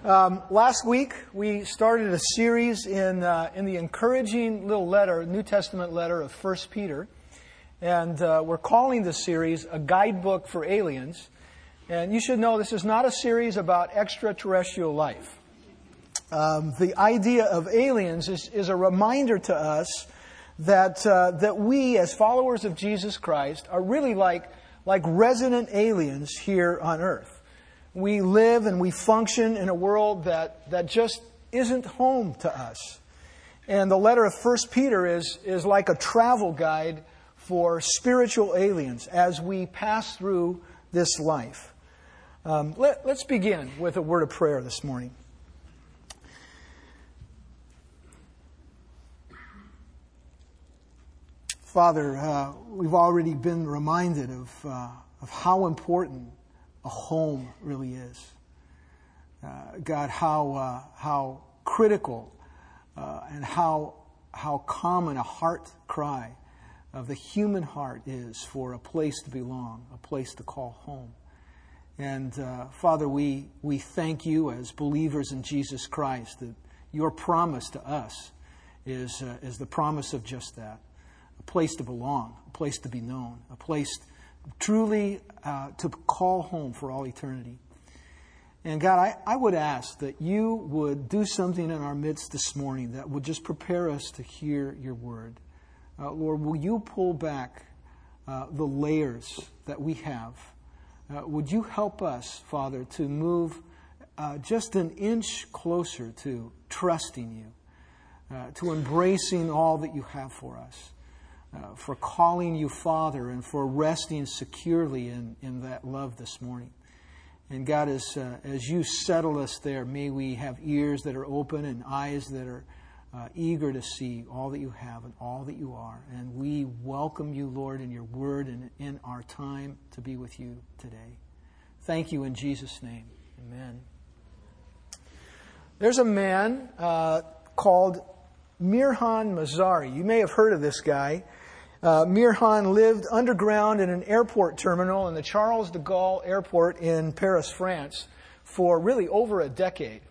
Last week, we started a series in the encouraging little letter, New Testament letter of 1 Peter. And we're calling this series A Guidebook for Aliens. And you should know this is not a series about extraterrestrial life. The idea of aliens is a reminder to us that we, as followers of Jesus Christ, are really like resident aliens here on earth. We live and we function in a world that just isn't home to us. And the letter of 1 Peter is like a travel guide for spiritual aliens as we pass through this life. Let's begin with a word of prayer this morning. Father, we've already been reminded of how important a home really is. God, how critical and how common a heart cry of the human heart is for a place to belong, a place to call home. And Father, we thank you as believers in Jesus Christ that your promise to us is the promise of just that. A place to belong, a place to be known, a place truly to call home for all eternity. And God, I would ask that you would do something in our midst this morning that would just prepare us to hear your word. Lord, will you pull back the layers that we have? Would you help us, Father, to move just an inch closer to trusting you, to embracing all that you have for us? For calling you Father and for resting securely in that love this morning. And God, as you settle us there, may we have ears that are open and eyes that are eager to see all that you have and all that you are. And we welcome you, Lord, in your word and in our time to be with you today. Thank you in Jesus' name. Amen. There's a man called Mirhan Mazari. You may have heard of this guy. Mirhan lived underground in an airport terminal in the Charles de Gaulle Airport in Paris, France, for really over a decade.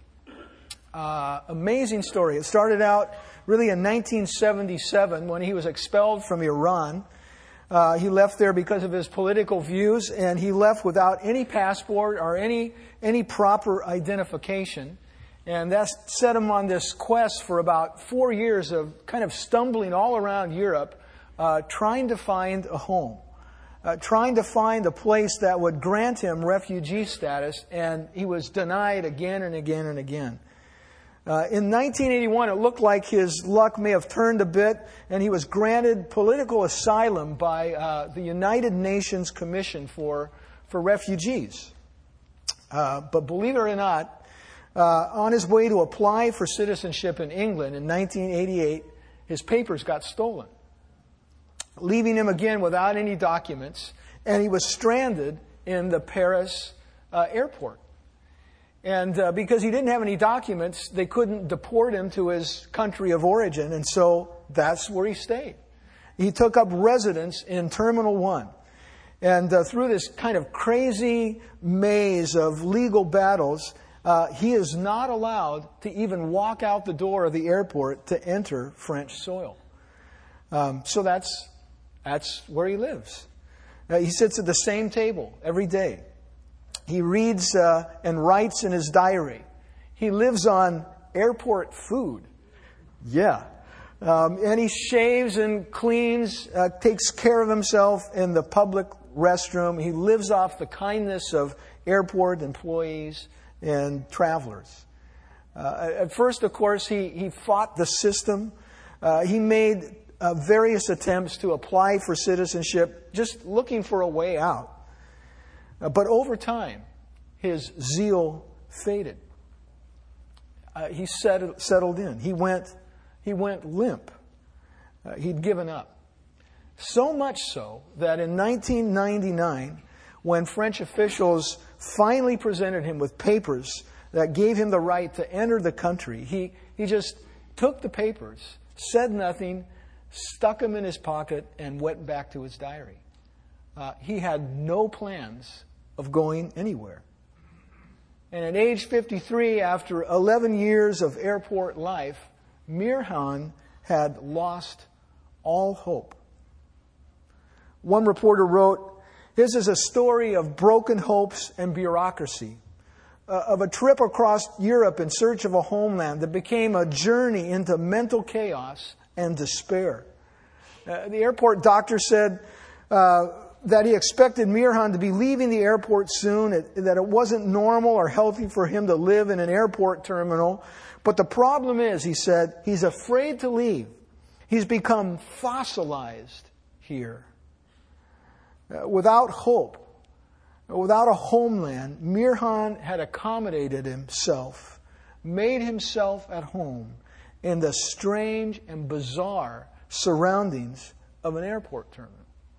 Amazing story. It started out really in 1977 when he was expelled from Iran. He left there because of his political views, and he left without any passport or any proper identification. And that set him on this quest for about 4 years of kind of stumbling all around Europe, trying to find a home, trying to find a place that would grant him refugee status, and he was denied again and again and again. In 1981, it looked like his luck may have turned a bit, and he was granted political asylum by the United Nations Commission for Refugees. But believe it or not, on his way to apply for citizenship in England in 1988, his papers got stolen, leaving him again without any documents, and he was stranded in the Paris airport. And because he didn't have any documents, they couldn't deport him to his country of origin, and so that's where he stayed. He took up residence in Terminal 1. And through this kind of crazy maze of legal battles, he is not allowed to even walk out the door of the airport to enter French soil. So that's where he lives. He sits at the same table every day. He reads and writes in his diary. He lives on airport food. Yeah. And he shaves and cleans, takes care of himself in the public restroom. He lives off the kindness of airport employees and travelers. At first, of course, he fought the system. He made various attempts to apply for citizenship, just looking for a way out. But over time, his zeal faded. He settled in. He went limp. He'd given up. So much so that in 1999, when French officials finally presented him with papers that gave him the right to enter the country, he just took the papers, said nothing, stuck them in his pocket, and went back to his diary. He had no plans of going anywhere. And at age 53, after 11 years of airport life, Mirhan had lost all hope. One reporter wrote, "This is a story of broken hopes and bureaucracy, of a trip across Europe in search of a homeland that became a journey into mental chaos and despair." The airport doctor said that he expected Mirhan to be leaving the airport soon, that it wasn't normal or healthy for him to live in an airport terminal. But the problem is, he said, he's afraid to leave. He's become fossilized here. Without hope, without a homeland, Mirhan had accommodated himself, made himself at home in the strange and bizarre surroundings of an airport terminal.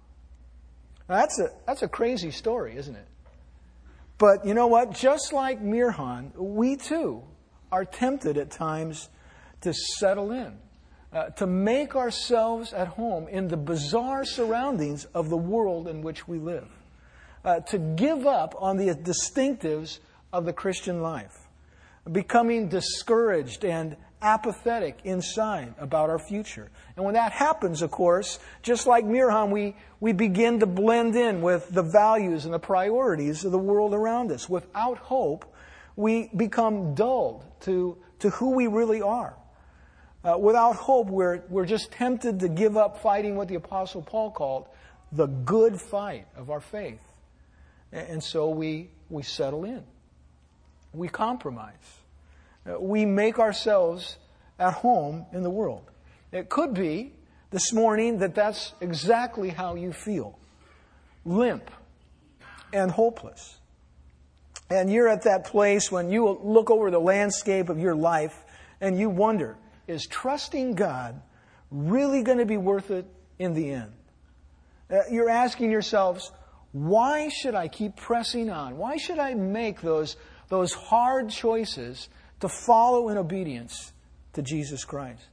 Now, that's a crazy story, isn't it? But you know what? Just like Mirhan, we too are tempted at times to settle in, to make ourselves at home in the bizarre surroundings of the world in which we live, to give up on the distinctives of the Christian life, becoming discouraged and apathetic inside about our future. And when that happens, of course, just like Mirhan, we begin to blend in with the values and the priorities of the world around us. Without hope, we become dulled to who we really are. Without hope, we're just tempted to give up fighting what the Apostle Paul called the good fight of our faith. And so we settle in. We compromise. We make ourselves at home in the world. It could be this morning that's exactly how you feel. Limp and hopeless. And you're at that place when you look over the landscape of your life and you wonder, is trusting God really going to be worth it in the end? You're asking yourselves, why should I keep pressing on? Why should I make those hard choices to follow in obedience to Jesus Christ?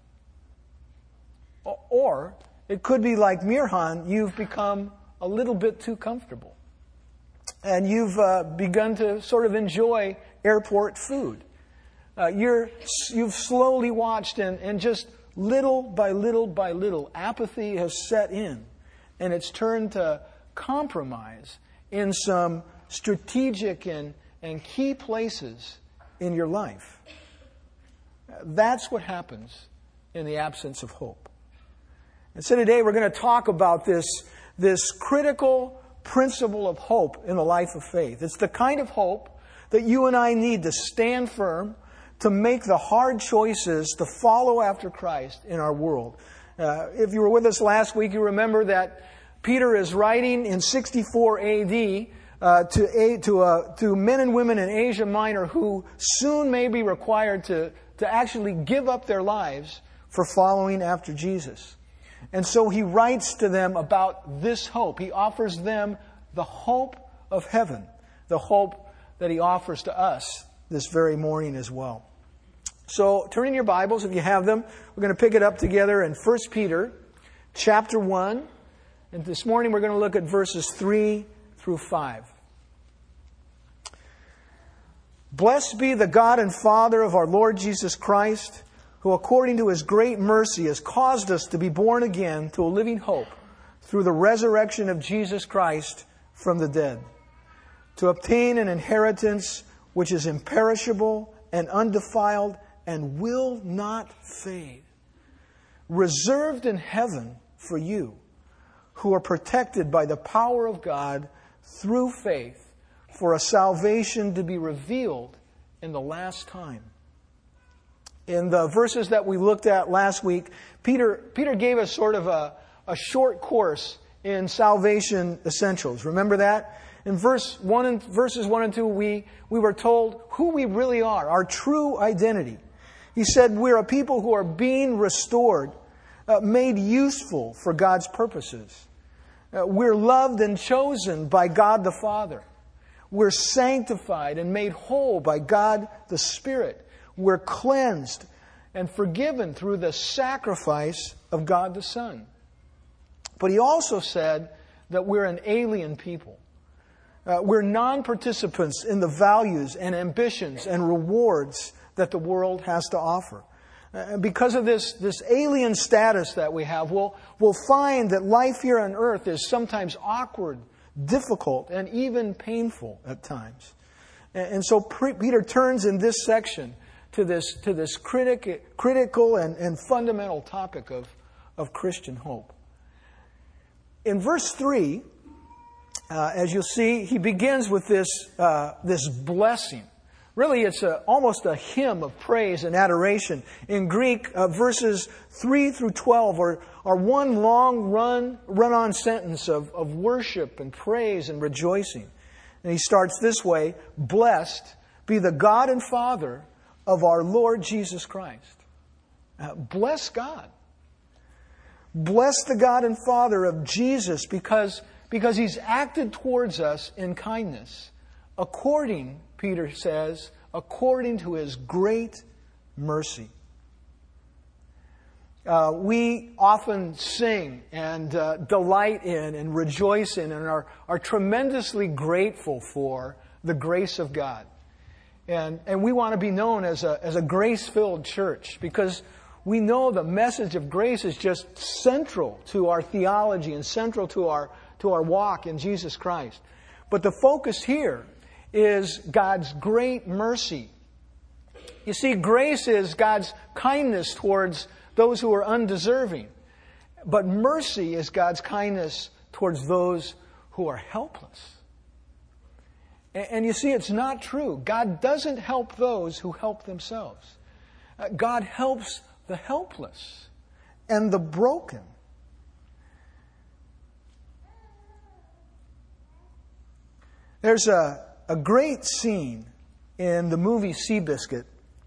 Or it could be like Mirhan, you've become a little bit too comfortable. And you've begun to sort of enjoy airport food. You've slowly watched and just little by little, apathy has set in. And it's turned to compromise in some strategic and key places in your life. That's what happens in the absence of hope. And so today we're going to talk about this critical principle of hope in the life of faith. It's the kind of hope that you and I need to stand firm, to make the hard choices to follow after Christ in our world. If you were with us last week, you remember that Peter is writing in 64 A.D. To men and women in Asia Minor who soon may be required to actually give up their lives for following after Jesus. And so he writes to them about this hope. He offers them the hope of heaven, the hope that he offers to us this very morning as well. So turn in your Bibles, if you have them. We're going to pick it up together in 1 Peter chapter 1. And this morning we're going to look at verses 3 through 5. Blessed be the God and Father of our Lord Jesus Christ, who according to His great mercy has caused us to be born again to a living hope through the resurrection of Jesus Christ from the dead, to obtain an inheritance which is imperishable and undefiled and will not fade, reserved in heaven for you, who are protected by the power of God through faith, for a salvation to be revealed in the last time. In the verses that we looked at last week, Peter gave us sort of a short course in salvation essentials. Remember that? In verses 1 and 2, we were told who we really are, our true identity. He said we're a people who are being restored, made useful for God's purposes. We're loved and chosen by God the Father. We're sanctified and made whole by God the Spirit. We're cleansed and forgiven through the sacrifice of God the Son. But he also said that we're an alien people. We're non-participants in the values and ambitions and rewards that the world has to offer. Because of this alien status that we have, we'll find that life here on earth is sometimes awkward, difficult, and even painful at times. And so Peter turns in this section to this critical and fundamental topic of Christian hope. In verse 3, as you'll see, he begins with this blessing. Really, it's almost a hymn of praise and adoration. In Greek, verses 3 through 12 are one long run-on sentence of worship and praise and rejoicing. And he starts this way: "Blessed be the God and Father of our Lord Jesus Christ." Bless God. Bless the God and Father of Jesus because He's acted towards us in kindness, according, Peter says, according to His great mercy. We often sing and delight in and rejoice in and are tremendously grateful for the grace of God. And we want to be known as a grace-filled church because we know the message of grace is just central to our theology and central to our walk in Jesus Christ. But the focus here is God's great mercy. You see, grace is God's kindness towards those who are undeserving. But mercy is God's kindness towards those who are helpless. And you see, it's not true. God doesn't help those who help themselves. God helps the helpless and the broken. There's a great scene in the movie Seabiscuit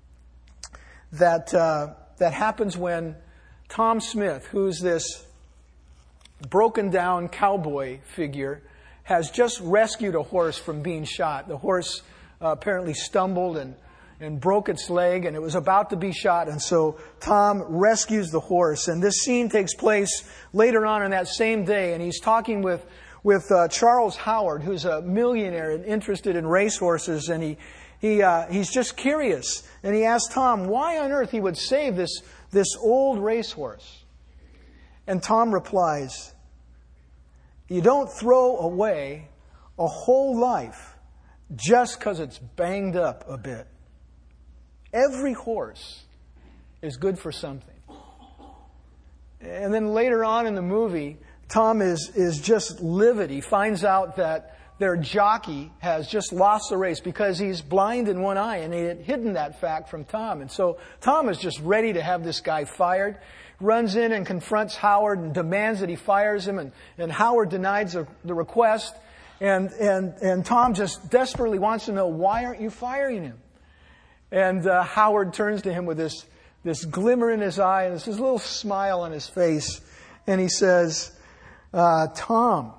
that happens when Tom Smith, who's this broken down cowboy figure, has just rescued a horse from being shot. The horse apparently stumbled and broke its leg, and it was about to be shot, and so Tom rescues the horse. And this scene takes place later on in that same day, and he's talking with Charles Howard, who's a millionaire and interested in racehorses, and he's just curious. And he asks Tom why on earth he would save this old racehorse. And Tom replies, "You don't throw away a whole life just because it's banged up a bit. Every horse is good for something." And then later on in the movie, Tom is just livid. He finds out that their jockey has just lost the race because he's blind in one eye, and they had hidden that fact from Tom. And so Tom is just ready to have this guy fired, runs in and confronts Howard and demands that he fires him, and Howard denies the request, and Tom just desperately wants to know, why aren't you firing him? And Howard turns to him with this glimmer in his eye and this little smile on his face, and he says, Tom,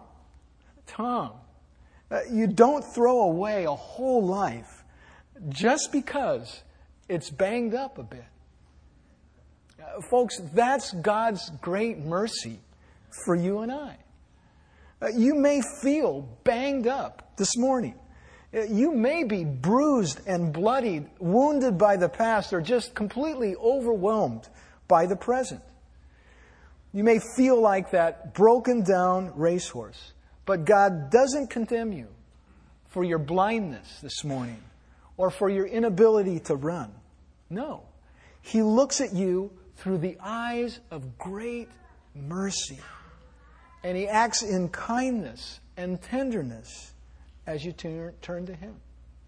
you don't throw away a whole life just because it's banged up a bit. Folks, that's God's great mercy for you and I. You may feel banged up this morning. You may be bruised and bloodied, wounded by the past, or just completely overwhelmed by the present. You may feel like that broken down racehorse. But God doesn't condemn you for your blindness this morning or for your inability to run. No. He looks at you through the eyes of great mercy. And He acts in kindness and tenderness as you turn to Him.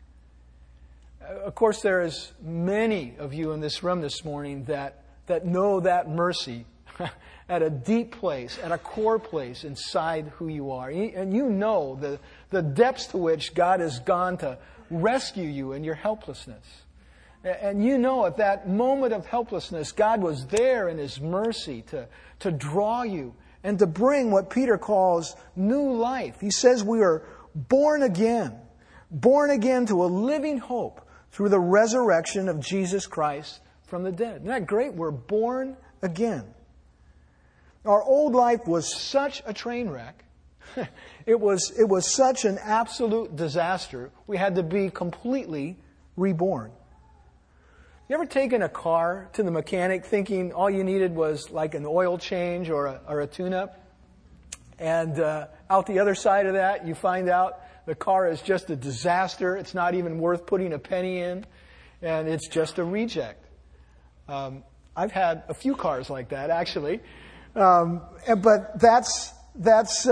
Of course, there is many of you in this room this morning that know that mercy at a deep place, at a core place inside who you are. And you know the depths to which God has gone to rescue you in your helplessness. And you know at that moment of helplessness, God was there in His mercy to draw you and to bring what Peter calls new life. He says we are born again to a living hope through the resurrection of Jesus Christ from the dead. Isn't that great? We're born again. Our old life was such a train wreck It was such an absolute disaster. We had to be completely reborn. You ever taken a car to the mechanic thinking all you needed was like an oil change or a tune-up? And out the other side of that, you find out the car is just a disaster. It's not even worth putting a penny in. And it's just a reject. I've had a few cars like that, actually. But that's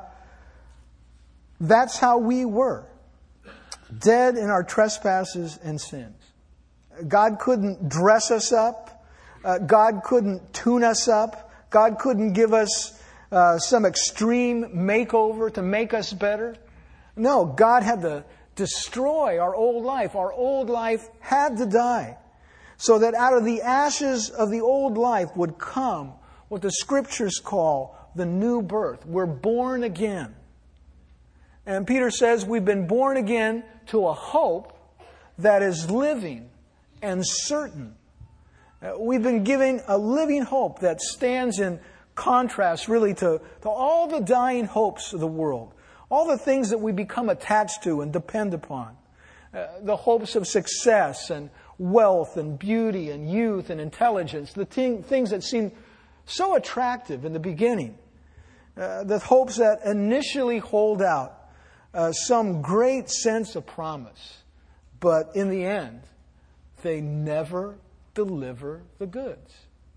how we were. Dead in our trespasses and sins. God couldn't dress us up. God couldn't tune us up. God couldn't give us some extreme makeover to make us better. No, God had to destroy our old life. Our old life had to die so that out of the ashes of the old life would come what the Scriptures call the new birth. We're born again. And Peter says we've been born again to a hope that is living and certain. We've been given a living hope that stands in contrast really to all the dying hopes of the world. All the things that we become attached to and depend upon. The hopes of success and wealth and beauty and youth and intelligence. The things that seem so attractive in the beginning. The hopes that initially hold out some great sense of promise. But in the end, they never deliver the goods.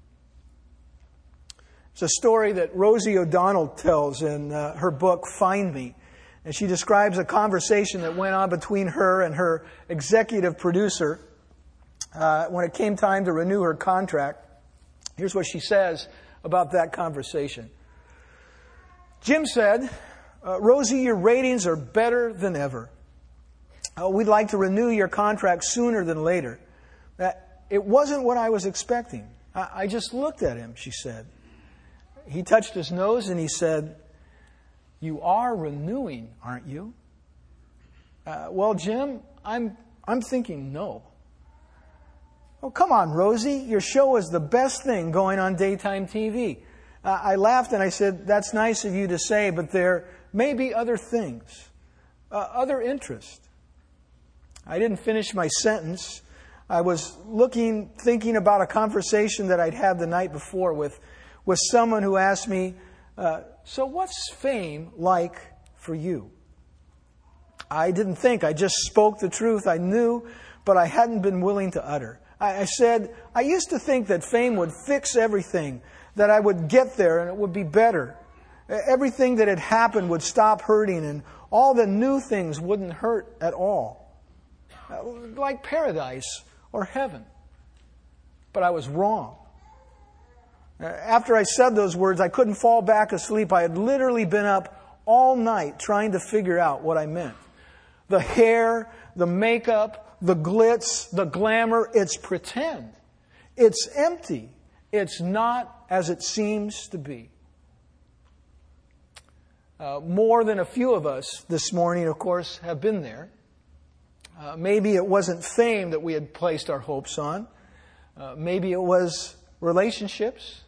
It's a story that Rosie O'Donnell tells in her book, Find Me. And she describes a conversation that went on between her and her executive producer when it came time to renew her contract. Here's what she says about that conversation. Jim said, Rosie, your ratings are better than ever. We'd like to renew your contract sooner than later. It wasn't what I was expecting. I just looked at him, she said. He touched his nose and he said, you are renewing, aren't you? Well, Jim, I'm thinking no. Oh, come on, Rosie. Your show is the best thing going on daytime TV. I laughed and I said, that's nice of you to say, but there may be other things, other interests. I didn't finish my sentence. I was thinking about a conversation that I'd had the night before with someone who asked me, so what's fame like for you? I didn't think. I just spoke the truth. I knew, but I hadn't been willing to utter. I said, I used to think that fame would fix everything, that I would get there and it would be better. Everything that had happened would stop hurting and all the new things wouldn't hurt at all. Like paradise or heaven. But I was wrong. After I said those words, I couldn't fall back asleep. I had literally been up all night trying to figure out what I meant. The hair, the makeup, the glitz, the glamour, it's pretend. It's empty. It's not as it seems to be. More than a few of us this morning, of course, have been there. Maybe it wasn't fame that we had placed our hopes on. Maybe it was relationships.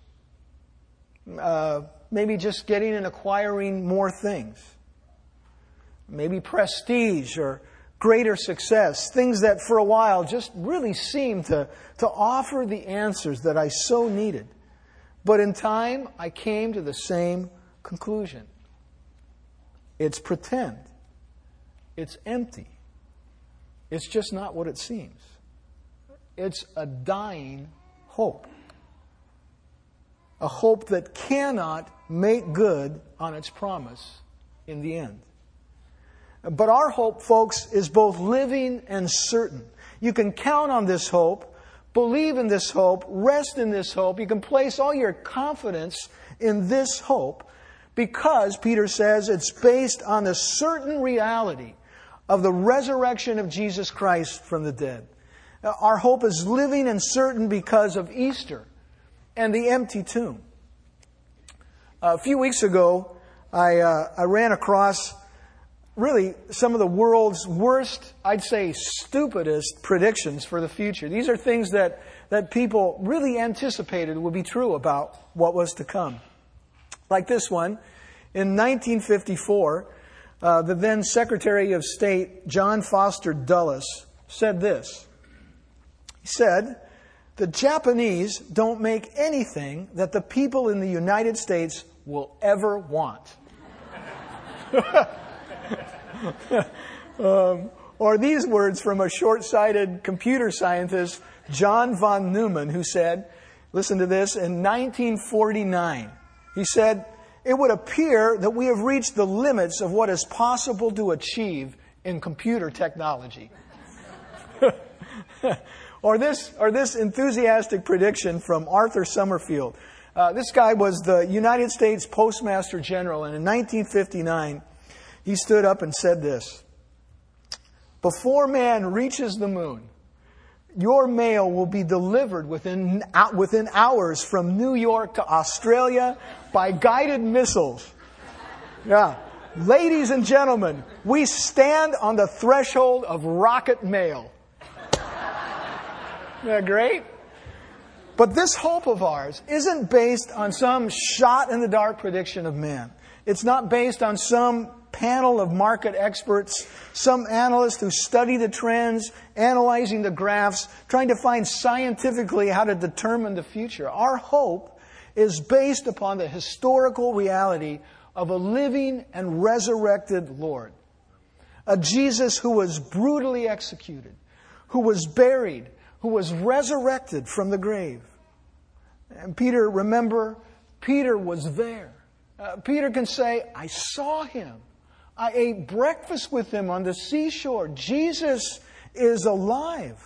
Maybe just getting and acquiring more things. Maybe prestige or greater success. Things that for a while just really seemed to offer the answers that I so needed. But in time, I came to the same conclusion. It's pretend. It's empty. It's just not what it seems. It's a dying hope. A hope that cannot make good on its promise in the end. But our hope, folks, is both living and certain. You can count on this hope, believe in this hope, rest in this hope. You can place all your confidence in this hope because, Peter says, it's based on the certain reality of the resurrection of Jesus Christ from the dead. Our hope is living and certain because of Easter and the empty tomb. A few weeks ago, I ran across really some of the world's worst, I'd say stupidest predictions for the future. These are things that people really anticipated would be true about what was to come. Like this one, In 1954, the then Secretary of State, John Foster Dulles, said this. He said, "The Japanese don't make anything that the people in the United States will ever want." Or these words from a short-sighted computer scientist, John von Neumann, who said, listen to this, in 1949, he said, "It would appear that we have reached the limits of what is possible to achieve in computer technology." Or this enthusiastic prediction from Arthur Summerfield. This guy was the United States Postmaster General, and in 1959, he stood up and said this: "Before man reaches the moon, your mail will be delivered within hours from New York to Australia by guided missiles." Yeah. Ladies and gentlemen, we stand on the threshold of rocket mail. Isn't that great? But this hope of ours isn't based on some shot-in-the-dark prediction of man. It's not based on some panel of market experts, some analyst who study the trends, analyzing the graphs, trying to find scientifically how to determine the future. Our hope is based upon the historical reality of a living and resurrected Lord. A Jesus who was brutally executed, who was buried, who was resurrected from the grave. And Peter, remember, Peter was there. Peter can say, "I saw him. I ate breakfast with him on the seashore. Jesus is alive."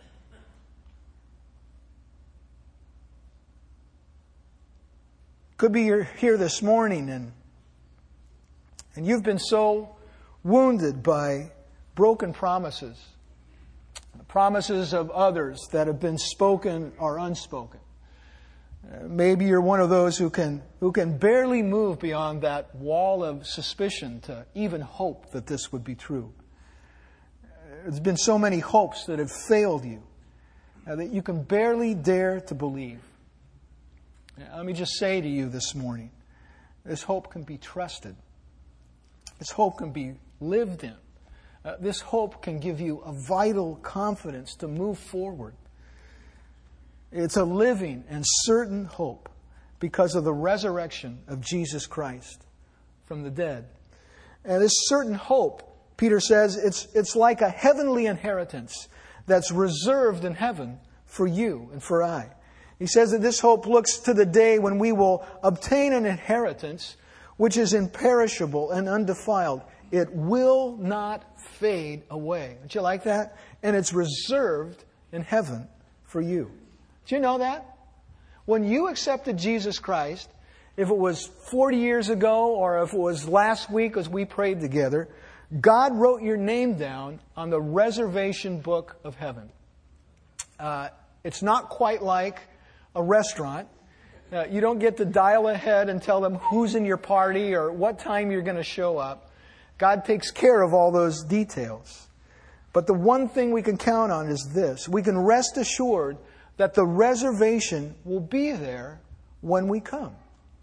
Could be you're here this morning and you've been so wounded by broken promises, promises of others that have been spoken or unspoken. Maybe you're one of those who can barely move beyond that wall of suspicion to even hope that this would be true. There's been so many hopes that have failed you that you can barely dare to believe. Let me just say to you this morning, this hope can be trusted. This hope can be lived in. This hope can give you a vital confidence to move forward. It's a living and certain hope because of the resurrection of Jesus Christ from the dead. And this certain hope, Peter says, it's like a heavenly inheritance that's reserved in heaven for you and for I. He says that this hope looks to the day when we will obtain an inheritance which is imperishable and undefiled. It will not fade away. Don't you like that? And it's reserved in heaven for you. Do you know that? When you accepted Jesus Christ, if it was 40 years ago or if it was last week as we prayed together, God wrote your name down on the reservation book of heaven. It's not quite like a restaurant. You don't get to dial ahead and tell them who's in your party or what time you're going to show up. God takes care of all those details. But the one thing we can count on is this. We can rest assured that the reservation will be there when we come.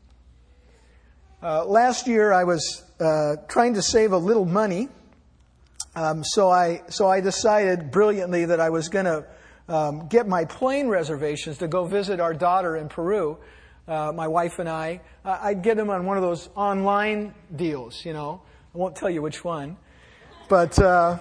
Last year I was trying to save a little money. So I decided brilliantly that I was going to get my plane reservations to go visit our daughter in Peru. My wife and I'd get them on one of those online deals, you know. I won't tell you which one. But so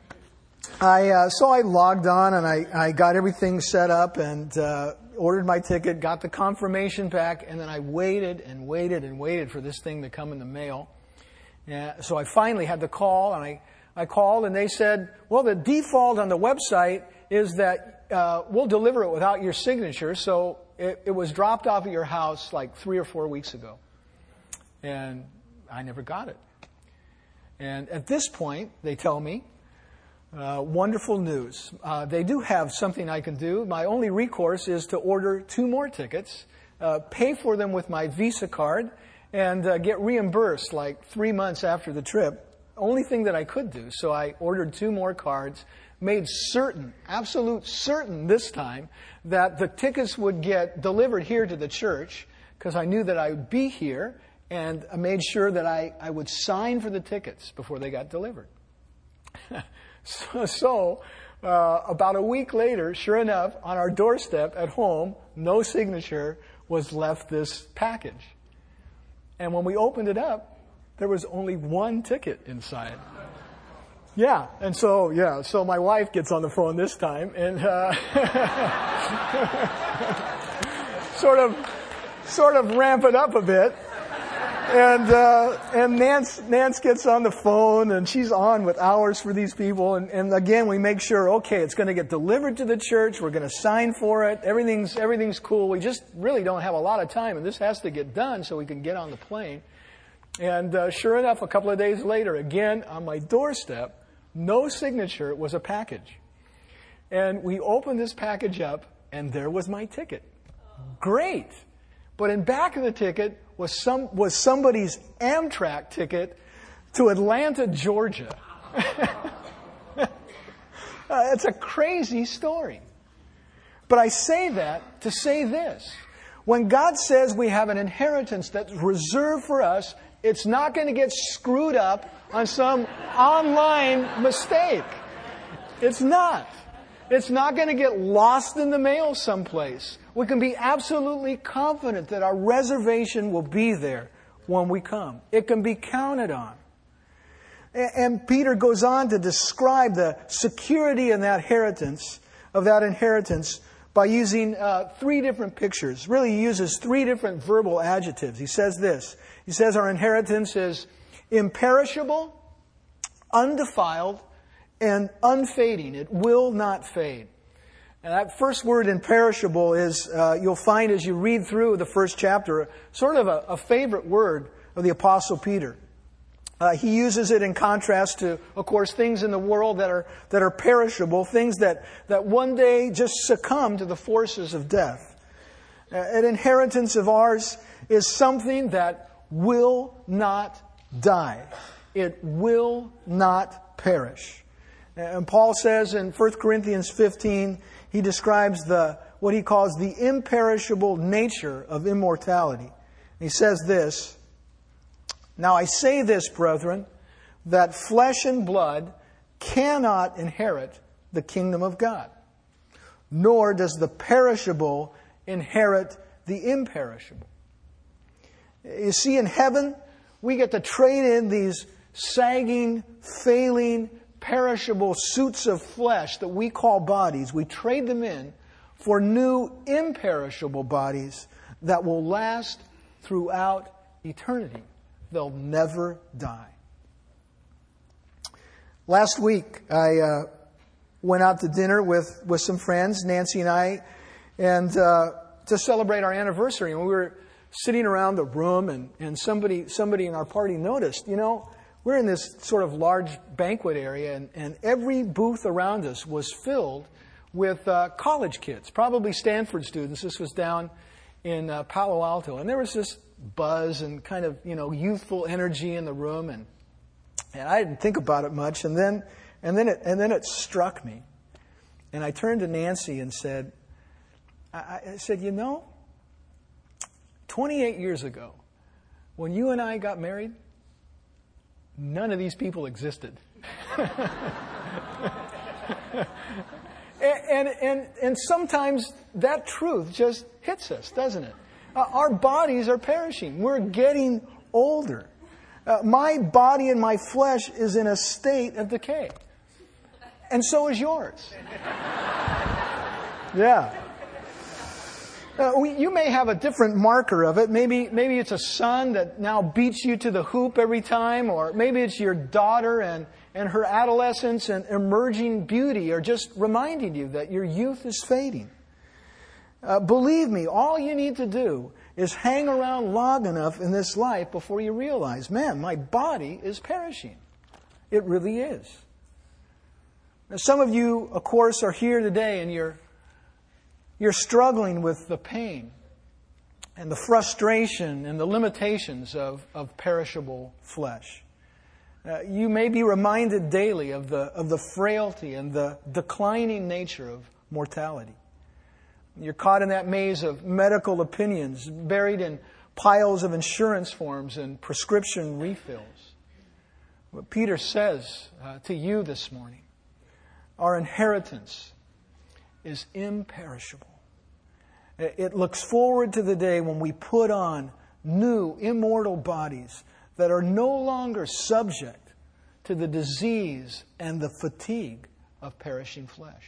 I logged on and I got everything set up and ordered my ticket, got the confirmation back, and then I waited and waited and waited for this thing to come in the mail. So I finally had to call, and I called, and they said, well, the default on the website is that we'll deliver it without your signature, so it was dropped off at your house like 3 or 4 weeks ago. And I never got it. And at this point, they tell me, wonderful news. They do have something I can do. My only recourse is to order 2 more tickets, pay for them with my Visa card, and get reimbursed like 3 months after the trip. Only thing that I could do. So I ordered 2 more cards, made certain, absolute certain this time, that the tickets would get delivered here to the church, because I knew that I would be here, And I made sure that I would sign for the tickets before they got delivered. So about a week later, sure enough, on our doorstep at home, no signature, was left this package. And when we opened it up, there was only one ticket inside. Yeah, and so my wife gets on the phone this time and sort of ramp it up a bit. And Nance gets on the phone, and she's on with hours for these people. And again, we make sure, okay, it's going to get delivered to the church. We're going to sign for it. Everything's cool. We just really don't have a lot of time, and this has to get done so we can get on the plane. And sure enough, a couple of days later, again, on my doorstep, no signature, was a package. And we opened this package up, and there was my ticket. Great. But in back of the ticket was somebody's Amtrak ticket to Atlanta, Georgia. It's a crazy story. But I say that to say this. When God says we have an inheritance that's reserved for us, it's not going to get screwed up on some online mistake. It's not. It's not going to get lost in the mail someplace. We can be absolutely confident that our reservation will be there when we come. It can be counted on. And Peter goes on to describe the security of that inheritance by using three different pictures. Really, he uses three different verbal adjectives. He says this. He says our inheritance is imperishable, undefiled, and unfading. It will not fade. And that first word, imperishable, is, you'll find as you read through the first chapter, sort of a favorite word of the Apostle Peter. He uses it in contrast to, of course, things in the world that are perishable, things that one day just succumb to the forces of death. An inheritance of ours is something that will not die. It will not perish. And Paul says in 1 Corinthians 15, he describes what he calls the imperishable nature of immortality. He says this, "Now I say this, brethren, that flesh and blood cannot inherit the kingdom of God, nor does the perishable inherit the imperishable." You see, in heaven, we get to trade in these sagging, failing, perishable suits of flesh that we call bodies. We trade them in for new imperishable bodies that will last throughout eternity. They'll never die. Last week, I went out to dinner with some friends, Nancy and I, and to celebrate our anniversary. And we were sitting around the room, and somebody in our party noticed, we're in this sort of large banquet area, and every booth around us was filled with college kids, probably Stanford students. This was down in Palo Alto. And there was this buzz and kind of, youthful energy in the room. And I didn't think about it much. And then it struck me. And I turned to Nancy and said, I said, 28 years ago, when you and I got married, none of these people existed. and sometimes that truth just hits us, doesn't it? Our bodies are perishing. We're getting older. My body and my flesh is in a state of decay. And so is yours. Yeah. You may have a different marker of it. Maybe it's a son that now beats you to the hoop every time, or maybe it's your daughter and her adolescence and emerging beauty are just reminding you that your youth is fading. Believe me, all you need to do is hang around long enough in this life before you realize, man, my body is perishing. It really is. Now, some of you, of course, are here today and you're struggling with the pain and the frustration and the limitations of perishable flesh. You may be reminded daily of the frailty and the declining nature of mortality. You're caught in that maze of medical opinions, buried in piles of insurance forms and prescription refills. What Peter says to you this morning, our inheritance is imperishable. It looks forward to the day when we put on new, immortal bodies that are no longer subject to the disease and the fatigue of perishing flesh.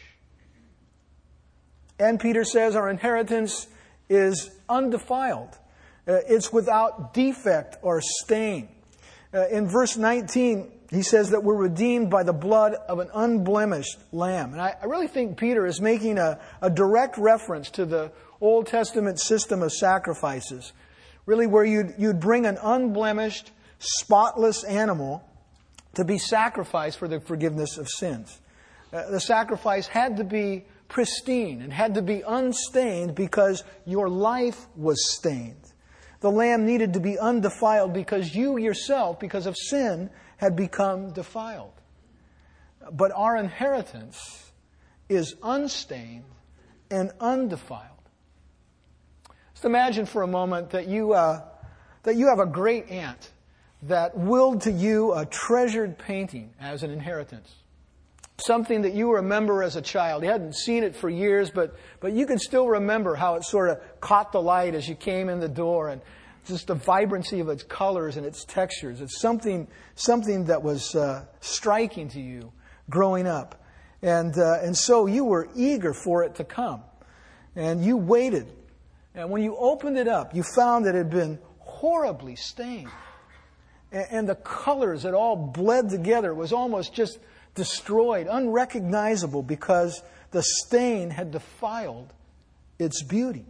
And Peter says our inheritance is undefiled. It's without defect or stain. In verse 19, he says that we're redeemed by the blood of an unblemished lamb. And I really think Peter is making a direct reference to the Old Testament system of sacrifices. Really where you'd bring an unblemished, spotless animal to be sacrificed for the forgiveness of sins. The sacrifice had to be pristine and had to be unstained because your life was stained. The lamb needed to be undefiled because you yourself, because of sin, had become defiled. But our inheritance is unstained and undefiled. Just imagine for a moment that you have a great aunt that willed to you a treasured painting as an inheritance. Something that you remember as a child. You hadn't seen it for years, but you can still remember how it sort of caught the light as you came in the door, and just the vibrancy of its colors and its textures. It's something that was striking to you growing up. And so you were eager for it to come. And you waited. And when you opened it up, you found that it had been horribly stained. And the colors that all bled together was almost just destroyed, unrecognizable, because the stain had defiled its beauty.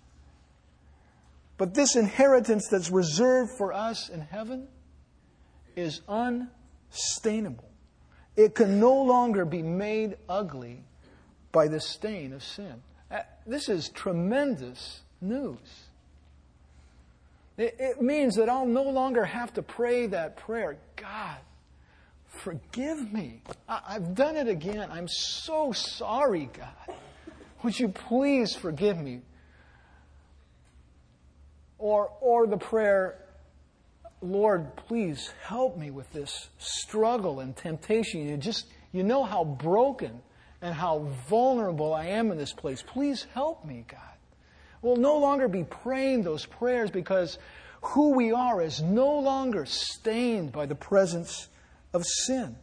But this inheritance that's reserved for us in heaven is unstainable. It can no longer be made ugly by the stain of sin. This is tremendous news. It means that I'll no longer have to pray that prayer, God, forgive me. I've done it again. I'm so sorry, God. Would you please forgive me? Or the prayer, Lord, please help me with this struggle and temptation. You know how broken and how vulnerable I am in this place. Please help me, God. We'll no longer be praying those prayers because who we are is no longer stained by the presence of sin.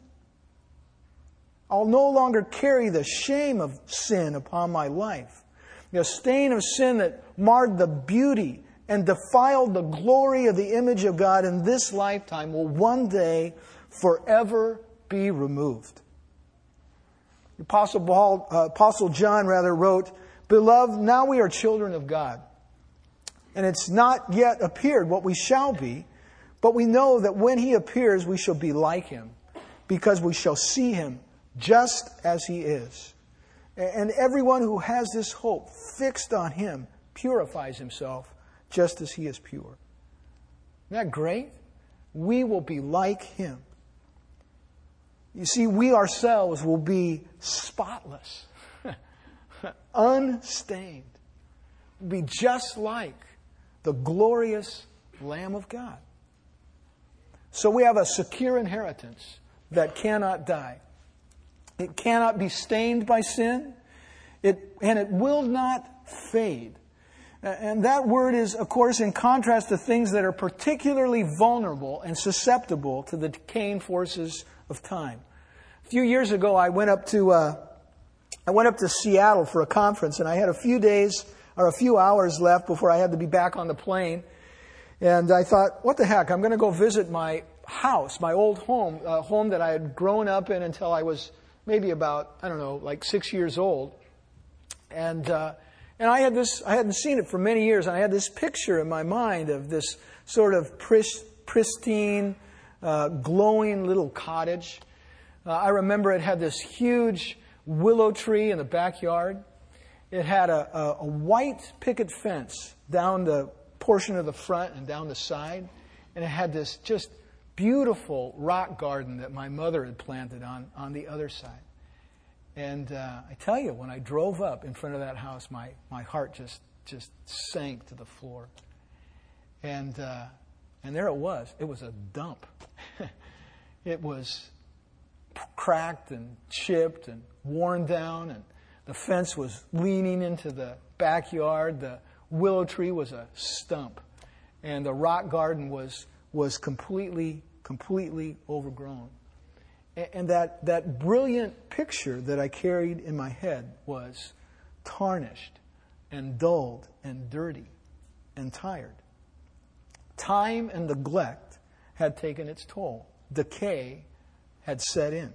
I'll no longer carry the shame of sin upon my life. The stain of sin that marred the beauty and defiled the glory of the image of God in this lifetime will one day forever be removed. The Apostle John wrote, Beloved, now we are children of God, and it's not yet appeared what we shall be, but we know that when He appears we shall be like Him, because we shall see Him just as He is. And everyone who has this hope fixed on Him purifies himself just as He is pure. Isn't that great? We will be like Him. You see, we ourselves will be spotless, unstained. We'll be just like the glorious Lamb of God. So we have a secure inheritance that cannot die. It cannot be stained by sin, and it will not fade. And that word is, of course, in contrast to things that are particularly vulnerable and susceptible to the decaying forces of time. A few years ago, I went up to Seattle for a conference, and I had a few hours left before I had to be back on the plane. And I thought, what the heck? I'm going to go visit my house, my old home that I had grown up in until I was maybe about, 6 years old. And I hadn't seen it for many years, and I had this picture in my mind of this sort of pristine, glowing little cottage. I remember it had this huge willow tree in the backyard. It had a white picket fence down the portion of the front and down the side, and it had this just beautiful rock garden that my mother had planted on the other side. And I tell you, when I drove up in front of that house, my heart just sank to the floor. And there it was. It was a dump. It was cracked and chipped and worn down, and the fence was leaning into the backyard. The willow tree was a stump, and the rock garden was completely overgrown. And that brilliant picture that I carried in my head was tarnished and dulled and dirty and tired. Time and neglect had taken its toll. Decay had set in.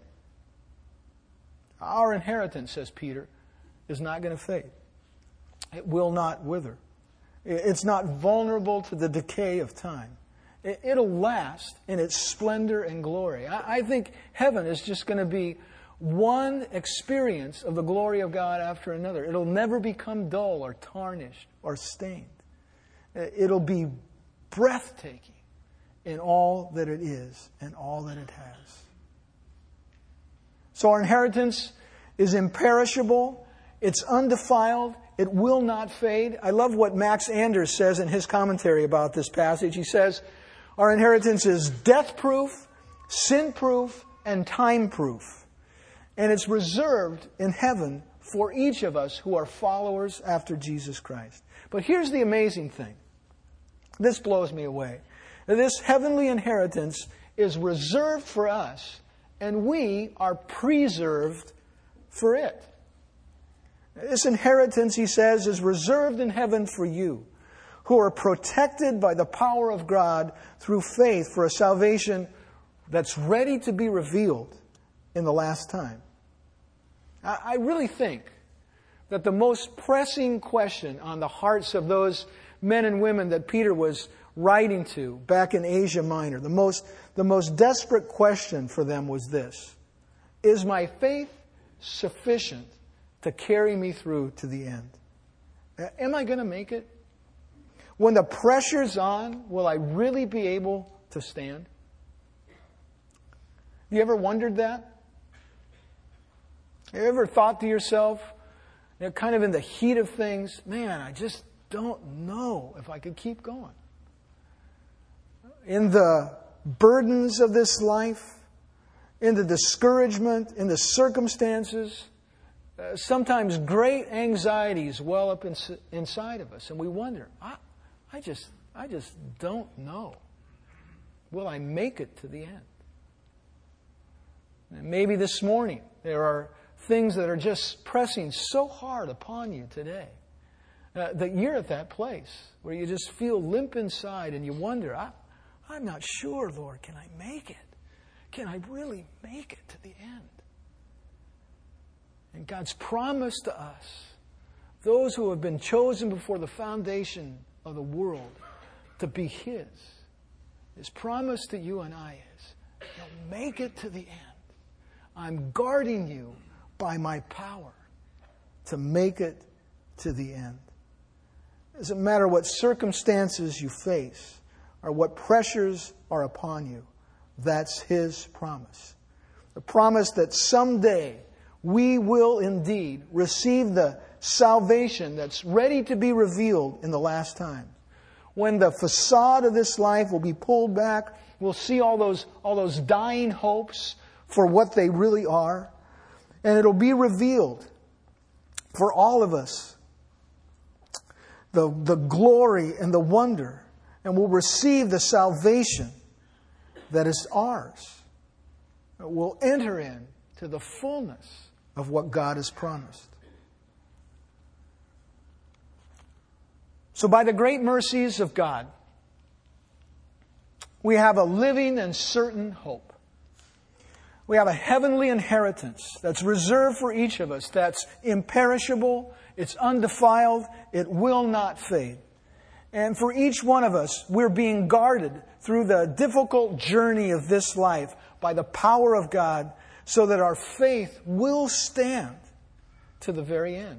Our inheritance, says Peter, is not going to fade. It will not wither. It's not vulnerable to the decay of time. It'll last in its splendor and glory. I think heaven is just going to be one experience of the glory of God after another. It'll never become dull or tarnished or stained. It'll be breathtaking in all that it is and all that it has. So our inheritance is imperishable. It's undefiled. It will not fade. I love what Max Anders says in his commentary about this passage. He says, our inheritance is death-proof, sin-proof, and time-proof. And it's reserved in heaven for each of us who are followers after Jesus Christ. But here's the amazing thing. This blows me away. This heavenly inheritance is reserved for us, and we are preserved for it. This inheritance, he says, is reserved in heaven for you, who are protected by the power of God through faith for a salvation that's ready to be revealed in the last time. I really think that the most pressing question on the hearts of those men and women that Peter was writing to back in Asia Minor, the most desperate question for them was this: is my faith sufficient to carry me through to the end? Am I going to make it? When the pressure's on, will I really be able to stand? You ever wondered that? You ever thought to yourself, kind of in the heat of things, man, I just don't know if I could keep going. In the burdens of this life, in the discouragement, in the circumstances, sometimes great anxieties well up inside of us, and we wonder, I just don't know. Will I make it to the end? And maybe this morning there are things that are just pressing so hard upon you today that you're at that place where you just feel limp inside and you wonder, I'm not sure, Lord, can I make it? Can I really make it to the end? And God's promise to us, those who have been chosen before the foundation of the world to be His promise to you and I is, you'll make it to the end. I'm guarding you by my power to make it to the end. It doesn't matter what circumstances you face or what pressures are upon you. That's His promise. The promise that someday we will indeed receive the salvation that's ready to be revealed in the last time. When the facade of this life will be pulled back, we'll see all those dying hopes for what they really are. And it'll be revealed for all of us, the glory and the wonder, and we'll receive the salvation that is ours. We'll enter into the fullness of what God has promised. So by the great mercies of God, we have a living and certain hope. We have a heavenly inheritance that's reserved for each of us, that's imperishable, it's undefiled, it will not fade. And for each one of us, we're being guarded through the difficult journey of this life by the power of God so that our faith will stand to the very end.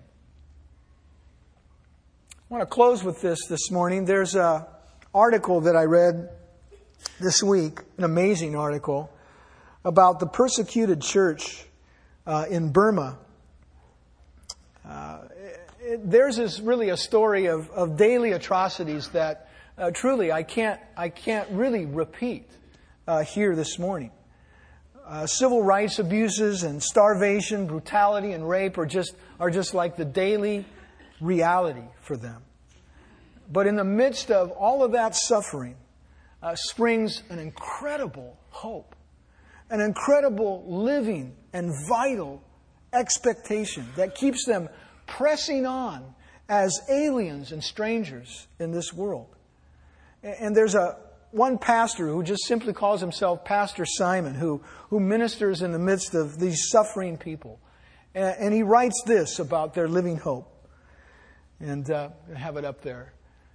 I want to close with this morning. There's an article that I read this week, an amazing article, about the persecuted church in Burma. Theirs is really a story of daily atrocities that truly, I can't really repeat here this morning. Civil rights abuses and starvation, brutality and rape are just like the daily reality for them. But in the midst of all of that suffering springs an incredible hope, an incredible living and vital expectation that keeps them pressing on as aliens and strangers in this world. And there's one pastor who just simply calls himself Pastor Simon, who ministers in the midst of these suffering people. And he writes this about their living hope. And I have it up there.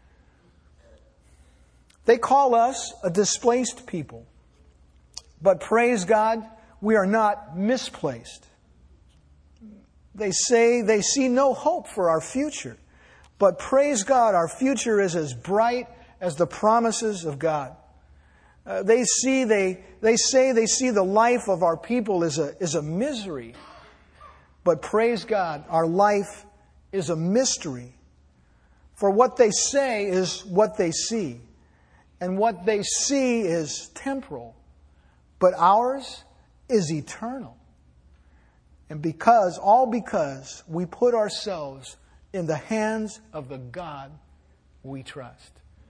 They call us a displaced people. But praise God, we are not misplaced. They say they see no hope for our future. But praise God, our future is as bright as the promises of God. They say they see the life of our people is a misery. But praise God, our life is a mystery. For what they say is what they see. And what they see is temporal. But ours is eternal. And because we put ourselves in the hands of the God we trust.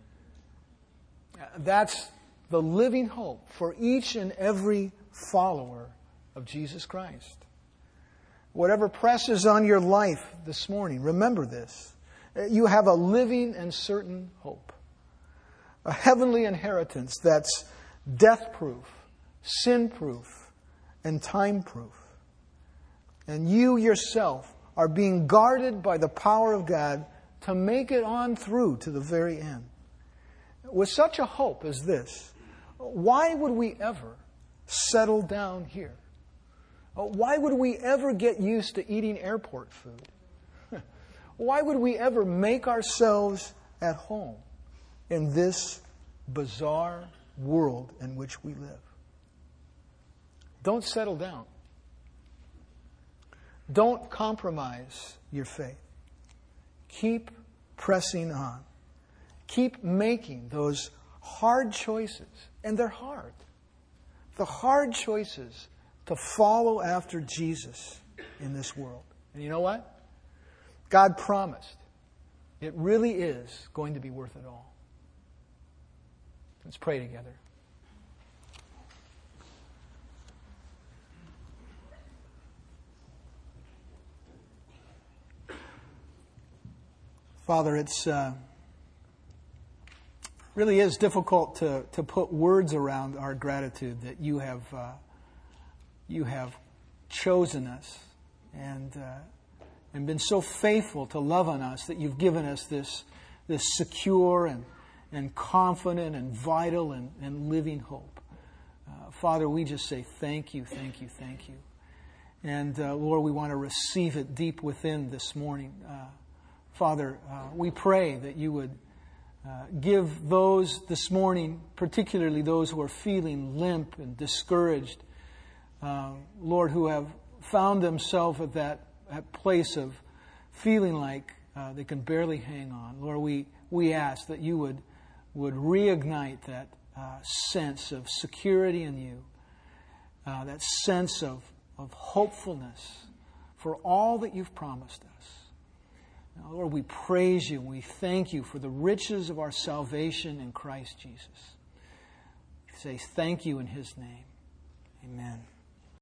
That's the living hope for each and every follower of Jesus Christ. Whatever presses on your life this morning, remember this. You have a living and certain hope. A heavenly inheritance that's death-proof, sin-proof, and time-proof. And you yourself are being guarded by the power of God to make it on through to the very end. With such a hope as this, why would we ever settle down here? Why would we ever get used to eating airport food? Why would we ever make ourselves at home in this bizarre world in which we live? Don't settle down. Don't compromise your faith. Keep pressing on. Keep making those hard choices. And they're hard. The hard choices to follow after Jesus in this world. And you know what? God promised it really is going to be worth it all. Let's pray together. Father, it's really is difficult to put words around our gratitude that you have chosen us and been so faithful to love on us that you've given us this secure and confident and vital and living hope. Father, we just say thank you, thank you, thank you. And Lord, we want to receive it deep within this morning. Father, we pray that you would give those this morning, particularly those who are feeling limp and discouraged, Lord, who have found themselves at that place of feeling like they can barely hang on. Lord, we ask that you would reignite that sense of security in you, that sense of hopefulness for all that you've promised us. Now, Lord, we praise you. We thank you for the riches of our salvation in Christ Jesus. We say thank you in His name. Amen.